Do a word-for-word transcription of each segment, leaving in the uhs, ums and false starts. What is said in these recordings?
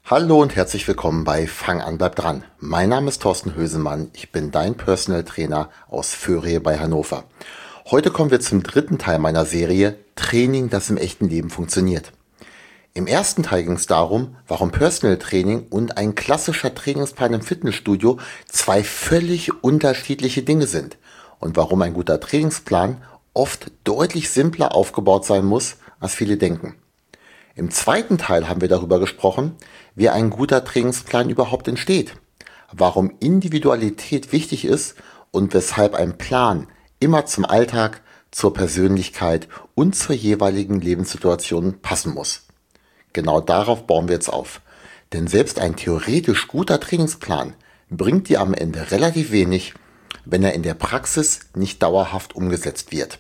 Hallo und herzlich willkommen bei Fang an, bleib dran. Mein Name ist Thorsten Hösemann, ich bin dein Personal Trainer aus Föhriye bei Hannover. Heute kommen wir zum dritten Teil meiner Serie Training, das im echten Leben funktioniert. Im ersten Teil ging es darum, warum Personal Training und ein klassischer Trainingsplan im Fitnessstudio zwei völlig unterschiedliche Dinge sind und warum ein guter Trainingsplan oft deutlich simpler aufgebaut sein muss, als viele denken. Im zweiten Teil haben wir darüber gesprochen, wie ein guter Trainingsplan überhaupt entsteht, warum Individualität wichtig ist und weshalb ein Plan immer zum Alltag, zur Persönlichkeit und zur jeweiligen Lebenssituation passen muss. Genau darauf bauen wir jetzt auf. Denn selbst ein theoretisch guter Trainingsplan bringt dir am Ende relativ wenig, wenn er in der Praxis nicht dauerhaft umgesetzt wird.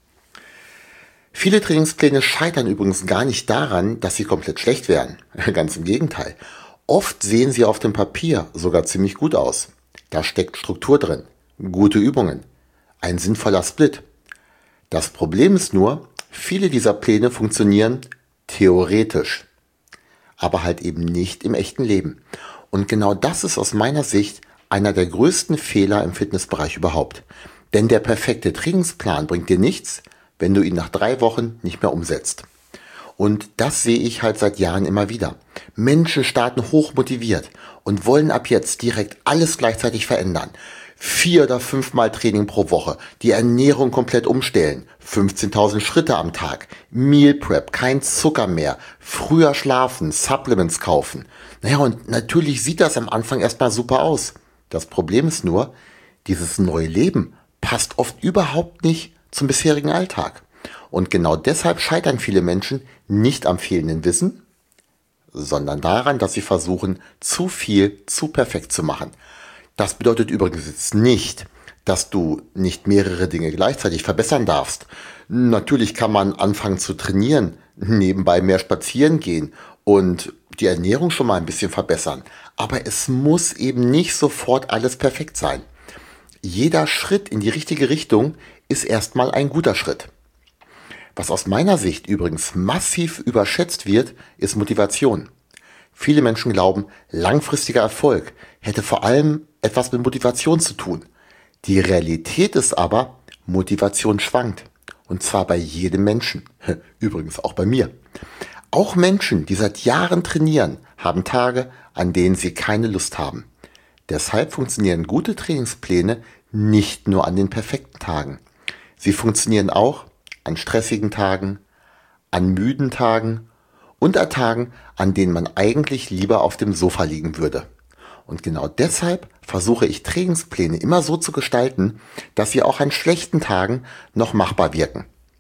Viele Trainingspläne scheitern übrigens gar nicht daran, dass sie komplett schlecht wären. Ganz im Gegenteil. Oft sehen sie auf dem Papier sogar ziemlich gut aus. Da steckt Struktur drin, gute Übungen, ein sinnvoller Split. Das Problem ist nur, viele dieser Pläne funktionieren theoretisch, aber halt eben nicht im echten Leben. Und genau das ist aus meiner Sicht einer der größten Fehler im Fitnessbereich überhaupt. Denn der perfekte Trainingsplan bringt dir nichts, wenn du ihn nach drei Wochen nicht mehr umsetzt. Und das sehe ich halt seit Jahren immer wieder. Menschen starten hoch motiviert und wollen ab jetzt direkt alles gleichzeitig verändern. Vier oder fünfmal Training pro Woche, die Ernährung komplett umstellen, fünfzehntausend Schritte am Tag, Meal Prep, kein Zucker mehr, früher schlafen, Supplements kaufen. Naja, und natürlich sieht das am Anfang erstmal super aus. Das Problem ist nur, dieses neue Leben passt oft überhaupt nicht zum bisherigen Alltag. Und genau deshalb scheitern viele Menschen nicht am fehlenden Wissen, sondern daran, dass sie versuchen, zu viel zu perfekt zu machen. Das bedeutet übrigens jetzt nicht, dass du nicht mehrere Dinge gleichzeitig verbessern darfst. Natürlich kann man anfangen zu trainieren, nebenbei mehr spazieren gehen und die Ernährung schon mal ein bisschen verbessern. Aber es muss eben nicht sofort alles perfekt sein. Jeder Schritt in die richtige Richtung ist erstmal ein guter Schritt. Was aus meiner Sicht übrigens massiv überschätzt wird, ist Motivation. Viele Menschen glauben, langfristiger Erfolg hätte vor allem etwas mit Motivation zu tun. Die Realität ist aber, Motivation schwankt. Und zwar bei jedem Menschen. Übrigens auch bei mir. Auch Menschen, die seit Jahren trainieren, haben Tage, an denen sie keine Lust haben. Deshalb funktionieren gute Trainingspläne nicht nur an den perfekten Tagen. Sie funktionieren auch an stressigen Tagen, an müden Tagen und an Tagen, an denen man eigentlich lieber auf dem Sofa liegen würde. Und genau deshalb versuche ich Trainingspläne immer so zu gestalten, dass sie auch an schlechten Tagen noch machbar wirken.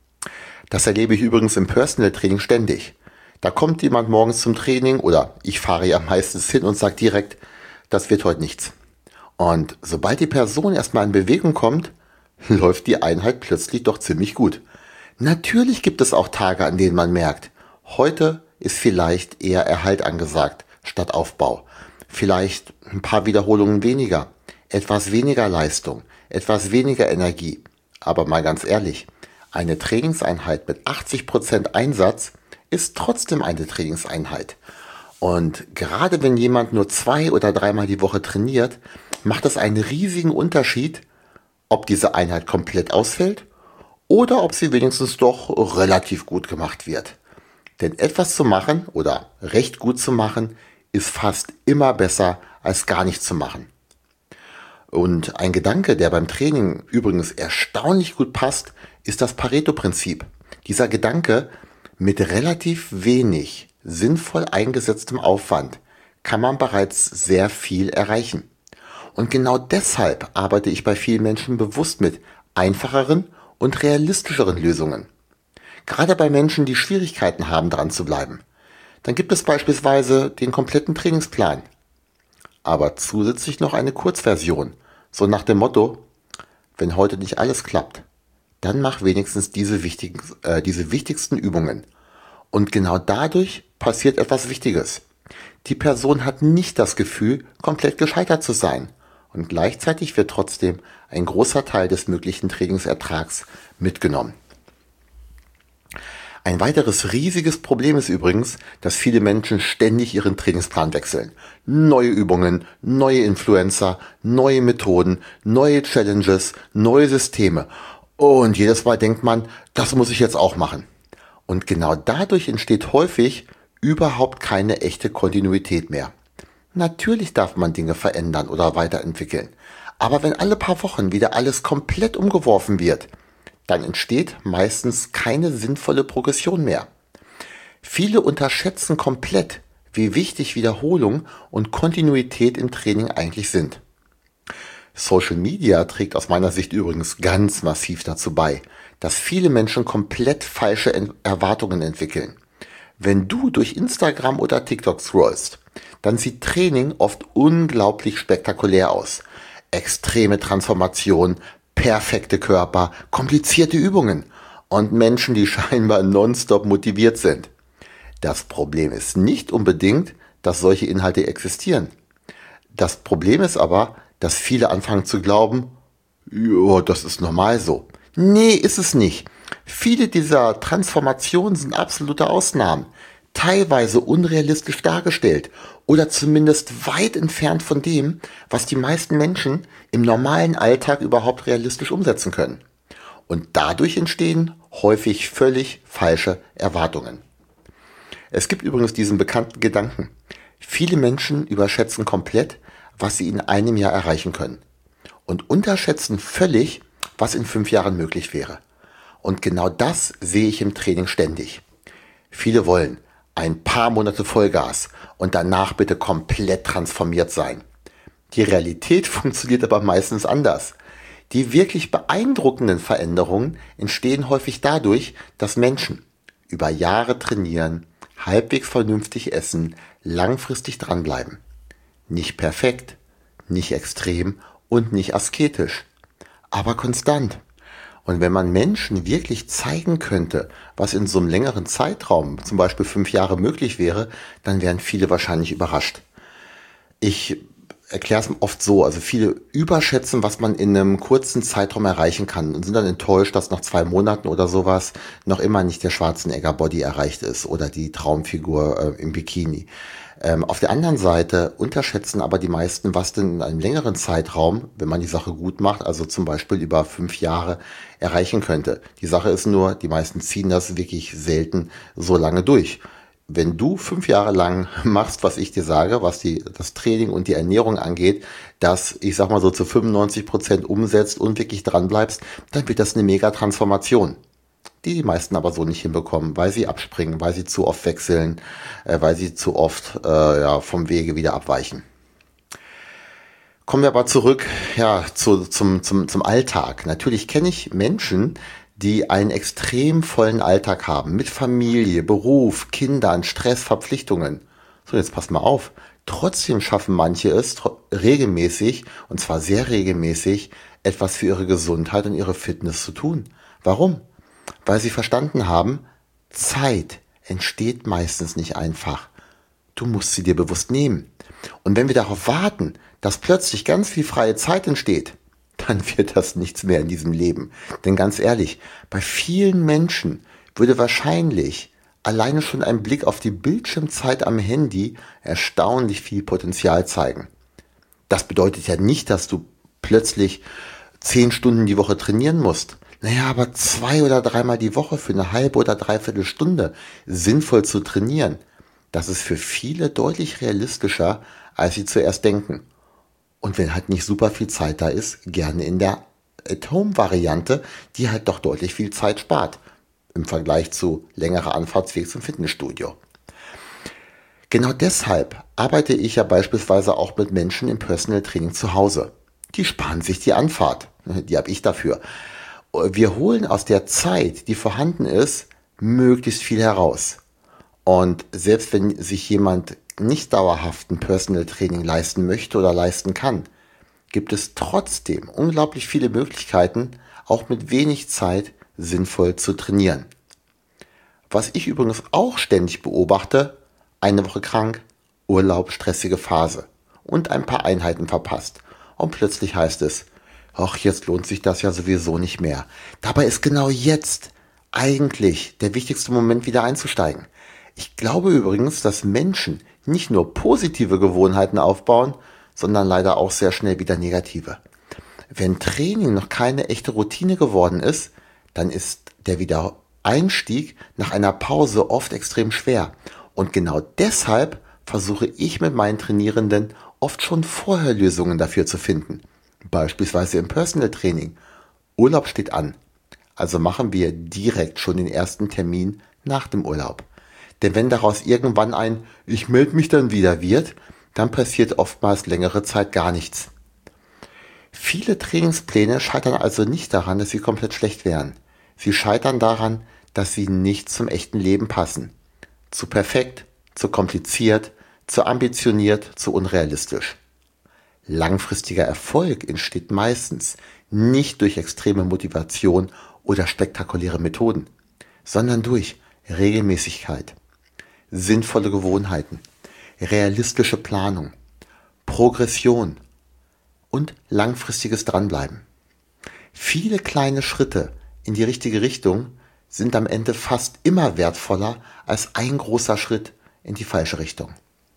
Das erlebe ich übrigens im Personal Training ständig. Da kommt jemand morgens zum Training oder ich fahre ja meistens hin und sage direkt, das wird heute nichts. Und sobald die Person erstmal in Bewegung kommt, läuft die Einheit plötzlich doch ziemlich gut. Natürlich gibt es auch Tage, an denen man merkt, heute ist vielleicht eher Erhalt angesagt statt Aufbau. Vielleicht ein paar Wiederholungen weniger, etwas weniger Leistung, etwas weniger Energie. Aber mal ganz ehrlich, eine Trainingseinheit mit achtzig Prozent Einsatz ist trotzdem eine Trainingseinheit. Und gerade wenn jemand nur zwei oder dreimal die Woche trainiert, macht es einen riesigen Unterschied, ob diese Einheit komplett ausfällt oder ob sie wenigstens doch relativ gut gemacht wird. Denn etwas zu machen oder recht gut zu machen, ist fast immer besser als gar nichts zu machen. Und ein Gedanke, der beim Training übrigens erstaunlich gut passt, ist das Pareto-Prinzip. Dieser Gedanke, mit relativ wenig sinnvoll eingesetztem Aufwand kann man bereits sehr viel erreichen. Und genau deshalb arbeite ich bei vielen Menschen bewusst mit einfacheren und realistischeren Lösungen. Gerade bei Menschen, die Schwierigkeiten haben, dran zu bleiben. Dann gibt es beispielsweise den kompletten Trainingsplan, aber zusätzlich noch eine Kurzversion, so nach dem Motto, wenn heute nicht alles klappt, dann mach wenigstens diese, wichtigen, äh, diese wichtigsten Übungen. Und genau dadurch passiert etwas Wichtiges. Die Person hat nicht das Gefühl, komplett gescheitert zu sein. Und gleichzeitig wird trotzdem ein großer Teil des möglichen Trainingsertrags mitgenommen. Ein weiteres riesiges Problem ist übrigens, dass viele Menschen ständig ihren Trainingsplan wechseln. Neue Übungen, neue Influencer, neue Methoden, neue Challenges, neue Systeme. Und jedes Mal denkt man, das muss ich jetzt auch machen. Und genau dadurch entsteht häufig überhaupt keine echte Kontinuität mehr. Natürlich darf man Dinge verändern oder weiterentwickeln. Aber wenn alle paar Wochen wieder alles komplett umgeworfen wird, dann entsteht meistens keine sinnvolle Progression mehr. Viele unterschätzen komplett, wie wichtig Wiederholung und Kontinuität im Training eigentlich sind. Social Media trägt aus meiner Sicht übrigens ganz massiv dazu bei, dass viele Menschen komplett falsche Erwartungen entwickeln. Wenn du durch Instagram oder TikTok scrollst, dann sieht Training oft unglaublich spektakulär aus. Extreme Transformation, perfekte Körper, komplizierte Übungen und Menschen, die scheinbar nonstop motiviert sind. Das Problem ist nicht unbedingt, dass solche Inhalte existieren. Das Problem ist aber, dass viele anfangen zu glauben, ja, das ist normal so. Nee, ist es nicht. Viele dieser Transformationen sind absolute Ausnahmen, teilweise unrealistisch dargestellt oder zumindest weit entfernt von dem, was die meisten Menschen im normalen Alltag überhaupt realistisch umsetzen können. Und dadurch entstehen häufig völlig falsche Erwartungen. Es gibt übrigens diesen bekannten Gedanken. Viele Menschen überschätzen komplett, was sie in einem Jahr erreichen können und unterschätzen völlig, was in fünf Jahren möglich wäre. Und genau das sehe ich im Training ständig. Viele wollen ein paar Monate Vollgas und danach bitte komplett transformiert sein. Die Realität funktioniert aber meistens anders. Die wirklich beeindruckenden Veränderungen entstehen häufig dadurch, dass Menschen über Jahre trainieren, halbwegs vernünftig essen, langfristig dranbleiben. Nicht perfekt, nicht extrem und nicht asketisch, aber konstant. Und wenn man Menschen wirklich zeigen könnte, was in so einem längeren Zeitraum, zum Beispiel fünf Jahre, möglich wäre, dann wären viele wahrscheinlich überrascht. Ich erkläre es oft so, also viele überschätzen, was man in einem kurzen Zeitraum erreichen kann und sind dann enttäuscht, dass nach zwei Monaten oder sowas noch immer nicht der Schwarzenegger-Body erreicht ist oder die Traumfigur äh, im Bikini. Ähm, auf der anderen Seite unterschätzen aber die meisten, was denn in einem längeren Zeitraum, wenn man die Sache gut macht, also zum Beispiel über fünf Jahre, erreichen könnte. Die Sache ist nur, die meisten ziehen das wirklich selten so lange durch. Wenn du fünf Jahre lang machst, was ich dir sage, was die, das Training und die Ernährung angeht, das, ich sag mal so, zu fünfundneunzig Prozent umsetzt und wirklich dran bleibst, dann wird das eine Mega-Transformation, die die meisten aber so nicht hinbekommen, weil sie abspringen, weil sie zu oft wechseln, äh, weil sie zu oft äh, ja, vom Wege wieder abweichen. Kommen wir aber zurück ja, zu, zum, zum, zum Alltag. Natürlich kenne ich Menschen, die einen extrem vollen Alltag haben, mit Familie, Beruf, Kindern, Stress, Verpflichtungen. So, jetzt passt mal auf. Trotzdem schaffen manche es regelmäßig, und zwar sehr regelmäßig, etwas für ihre Gesundheit und ihre Fitness zu tun. Warum? Weil sie verstanden haben, Zeit entsteht meistens nicht einfach. Du musst sie dir bewusst nehmen. Und wenn wir darauf warten, dass plötzlich ganz viel freie Zeit entsteht, dann wird das nichts mehr in diesem Leben. Denn ganz ehrlich, bei vielen Menschen würde wahrscheinlich alleine schon ein Blick auf die Bildschirmzeit am Handy erstaunlich viel Potenzial zeigen. Das bedeutet ja nicht, dass du plötzlich zehn Stunden die Woche trainieren musst. Naja, aber zwei oder dreimal die Woche für eine halbe oder dreiviertel Stunde sinnvoll zu trainieren, das ist für viele deutlich realistischer, als sie zuerst denken. Und wenn halt nicht super viel Zeit da ist, gerne in der At-Home-Variante, die halt doch deutlich viel Zeit spart im Vergleich zu längerer Anfahrtsweg zum Fitnessstudio. Genau deshalb arbeite ich ja beispielsweise auch mit Menschen im Personal Training zu Hause. Die sparen sich die Anfahrt, die habe ich dafür. Wir holen aus der Zeit, die vorhanden ist, möglichst viel heraus. Und selbst wenn sich jemand nicht dauerhaft ein Personal Training leisten möchte oder leisten kann, gibt es trotzdem unglaublich viele Möglichkeiten, auch mit wenig Zeit sinnvoll zu trainieren. Was ich übrigens auch ständig beobachte, eine Woche krank, Urlaub, stressige Phase und ein paar Einheiten verpasst. Und plötzlich heißt es, ach, jetzt lohnt sich das ja sowieso nicht mehr. Dabei ist genau jetzt eigentlich der wichtigste Moment, wieder einzusteigen. Ich glaube übrigens, dass Menschen nicht nur positive Gewohnheiten aufbauen, sondern leider auch sehr schnell wieder negative. Wenn Training noch keine echte Routine geworden ist, dann ist der Wiedereinstieg nach einer Pause oft extrem schwer. Und genau deshalb versuche ich mit meinen Trainierenden oft schon vorher Lösungen dafür zu finden. Beispielsweise im Personal Training. Urlaub steht an. Also machen wir direkt schon den ersten Termin nach dem Urlaub. Denn wenn daraus irgendwann ein "Ich melde mich dann wieder" wird, dann passiert oftmals längere Zeit gar nichts. Viele Trainingspläne scheitern also nicht daran, dass sie komplett schlecht wären. Sie scheitern daran, dass sie nicht zum echten Leben passen. Zu perfekt, zu kompliziert, zu ambitioniert, zu unrealistisch. Langfristiger Erfolg entsteht meistens nicht durch extreme Motivation oder spektakuläre Methoden, sondern durch Regelmäßigkeit, sinnvolle Gewohnheiten, realistische Planung, Progression und langfristiges Dranbleiben. Viele kleine Schritte in die richtige Richtung sind am Ende fast immer wertvoller als ein großer Schritt in die falsche Richtung.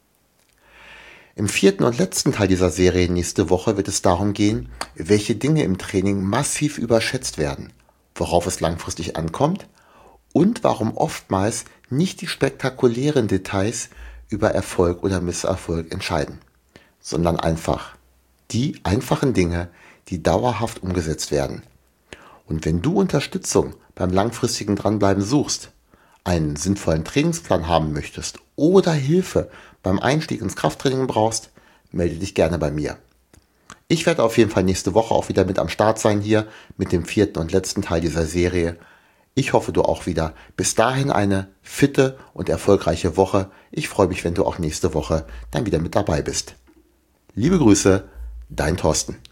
Im vierten und letzten Teil dieser Serie nächste Woche wird es darum gehen, welche Dinge im Training massiv überschätzt werden, worauf es langfristig ankommt und warum oftmals nicht die spektakulären Details über Erfolg oder Misserfolg entscheiden, sondern einfach die einfachen Dinge, die dauerhaft umgesetzt werden. Und wenn du Unterstützung beim langfristigen Dranbleiben suchst, einen sinnvollen Trainingsplan haben möchtest oder Hilfe beim Einstieg ins Krafttraining brauchst, melde dich gerne bei mir. Ich werde auf jeden Fall nächste Woche auch wieder mit am Start sein hier mit dem vierten und letzten Teil dieser Serie. Ich hoffe, du auch wieder. Bis dahin eine fitte und erfolgreiche Woche. Ich freue mich, wenn du auch nächste Woche dann wieder mit dabei bist. Liebe Grüße, dein Thorsten.